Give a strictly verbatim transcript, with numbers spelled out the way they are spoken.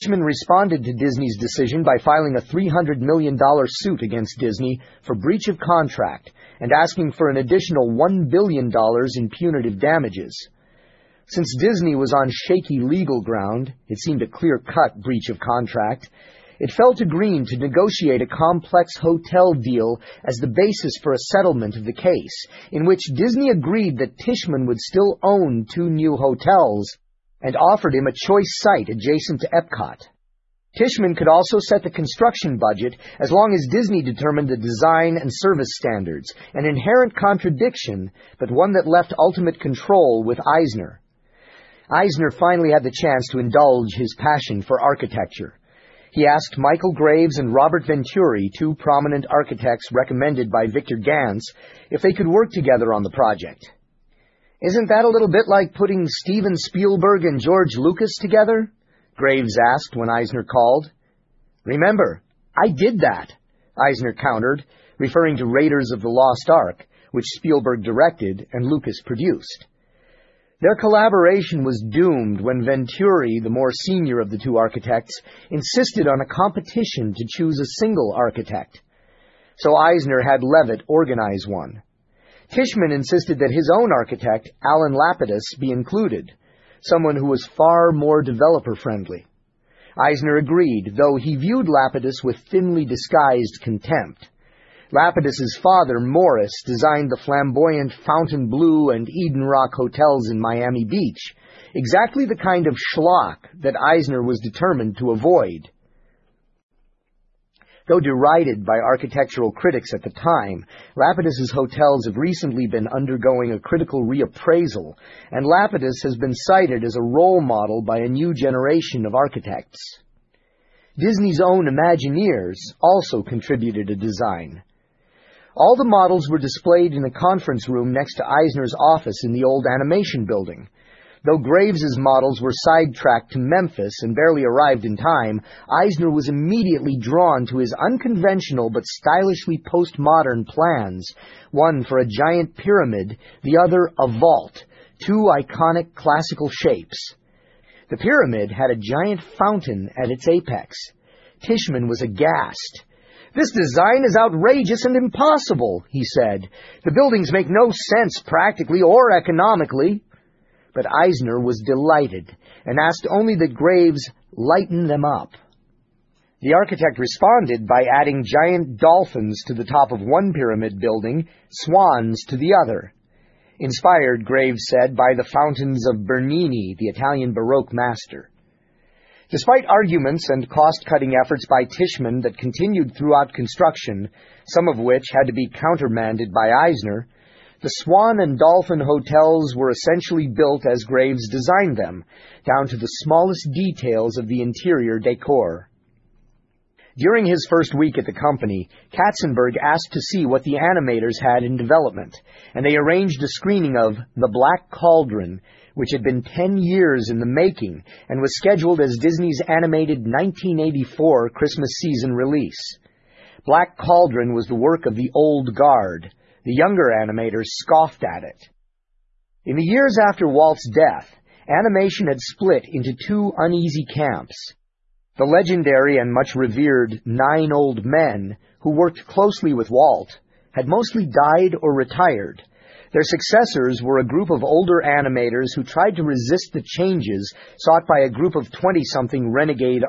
Tishman responded to Disney's decision by filing a three hundred million dollars suit against Disney for breach of contract and asking for an additional one billion dollars in punitive damages. Since Disney was on shaky legal ground, it seemed a clear-cut breach of contract, it fell to Green to negotiate a complex hotel deal as the basis for a settlement of the case, in which Disney agreed that Tishman would still own two new hotels and offered him a choice site adjacent to Epcot. Tishman could also set the construction budget as long as Disney determined the design and service standards, an inherent contradiction, but one that left ultimate control with Eisner. Eisner finally had the chance to indulge his passion for architecture. He asked Michael Graves and Robert Venturi, two prominent architects recommended by Victor Gantz, if they could work together on the project. "Isn't that a little bit like putting Steven Spielberg and George Lucas together?" Graves asked when Eisner called. "Remember, I did that," Eisner countered, referring to Raiders of the Lost Ark, which Spielberg directed and Lucas produced. Their collaboration was doomed when Venturi, the more senior of the two architects, insisted on a competition to choose a single architect. So Eisner had Levitt organize one. Tishman insisted that his own architect, Alan Lapidus, be included, someone who was far more developer-friendly. Eisner agreed, though he viewed Lapidus with thinly disguised contempt. Lapidus's father, Morris, designed the flamboyant Fontainebleau and Eden Rock hotels in Miami Beach, exactly the kind of schlock that Eisner was determined to avoid. Though derided by architectural critics at the time, Lapidus's hotels have recently been undergoing a critical reappraisal, and Lapidus has been cited as a role model by a new generation of architects. Disney's own Imagineers also contributed a design. All the models were displayed in a conference room next to Eisner's office in the old animation building. Though Graves's models were sidetracked to Memphis and barely arrived in time, Eisner was immediately drawn to his unconventional but stylishly postmodern plans, one for a giant pyramid, the other a vault, two iconic classical shapes. The pyramid had a giant fountain at its apex. Tishman was aghast. "This design is outrageous and impossible," he said. "The buildings make no sense practically or economically." But Eisner was delighted and asked only that Graves lighten them up. The architect responded by adding giant dolphins to the top of one pyramid building, swans to the other. Inspired, Graves said, by the fountains of Bernini, the Italian Baroque master. Despite arguments and cost-cutting efforts by Tishman that continued throughout construction, some of which had to be countermanded by Eisner, the Swan and Dolphin hotels were essentially built as Graves designed them, down to the smallest details of the interior decor. During his first week at the company, Katzenberg asked to see what the animators had in development, and they arranged a screening of The Black Cauldron, which had been ten years in the making and was scheduled as Disney's animated nineteen eighty-four Christmas season release. Black Cauldron was the work of the old guard. The younger animators scoffed at it. In the years after Walt's death, animation had split into two uneasy camps. The legendary and much revered Nine Old Men, who worked closely with Walt, had mostly died or retired. Their successors were a group of older animators who tried to resist the changes sought by a group of twenty-something renegade